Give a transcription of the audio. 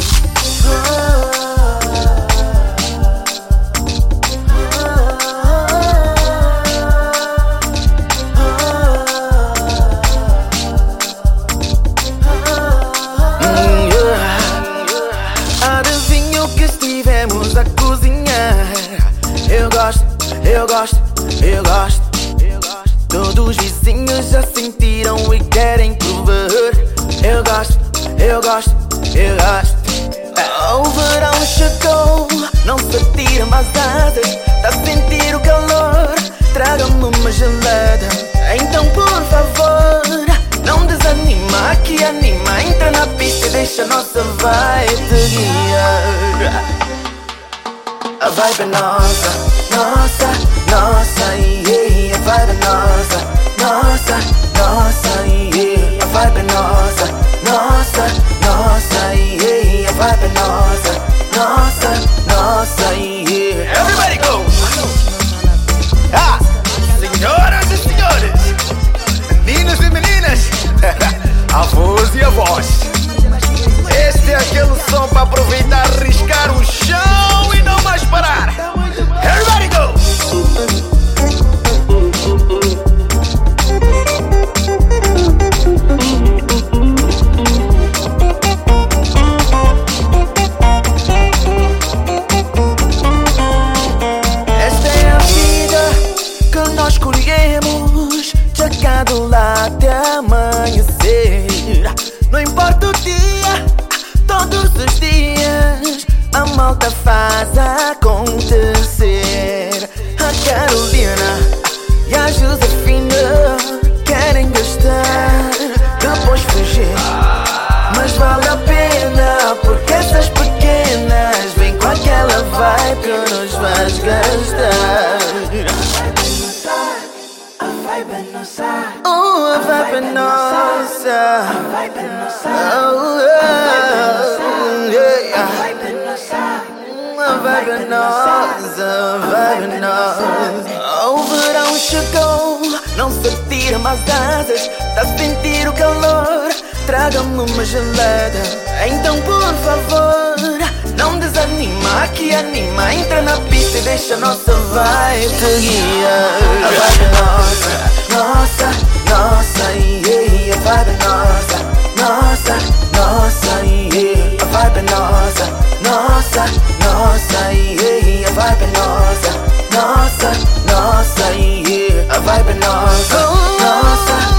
Adivinha o que estivemos a cozinhar? Eu gosto, eu gosto, eu gosto. Todos os vizinhos já sentiram e querem provar. Eu gosto, eu gosto, eu gosto. O verão chegou, não se tira mais asas. Tá a sentir o calor, traga-me uma gelada. Então por favor, não desanima, que anima. Entra na pista e deixa a nossa vibe te guiar. A vibe é nossa, nossa, nossa, yeah. A vibe é nossa, nossa, nossa, yeah. A vibe é nossa, nossa, nossa, yeah. A vibe é nossa, nossa, nossa, yeah. Everybody go! Senhoras e senhores, meninos e meninas, avós e avós, este é aquele som para aproveitar, riscar o chão e não mais parar. Everybody go! Esta é a vida que nós escolhemos, de cada lado até amanhecer. Não importa o dia, todos os dias a malta faz acontecer. A Carolina e a Josefina querem gastar, depois fugir, mas vale a pena, porque essas pequenas vêm com aquela vibe que nos faz gastar. A vibe é nossa, a vibe é nossa, a vibe é nossa, a vibe é nossa. O verão chegou, não se tira mais asas. Tá a sentir o calor, traga-me uma gelada. Então por favor, não desanima, que anima. Entra na pista e deixa a nossa vibe te guiar. A vibe é nossa, nossa, nossa, yeah. A vibe é nossa, nossa, nossa, yeah. A vibe é nossa, nossa, nossa, yeah. A vibe é nossa, nossa, nossa, yeah. A vibe é nossa, nossa.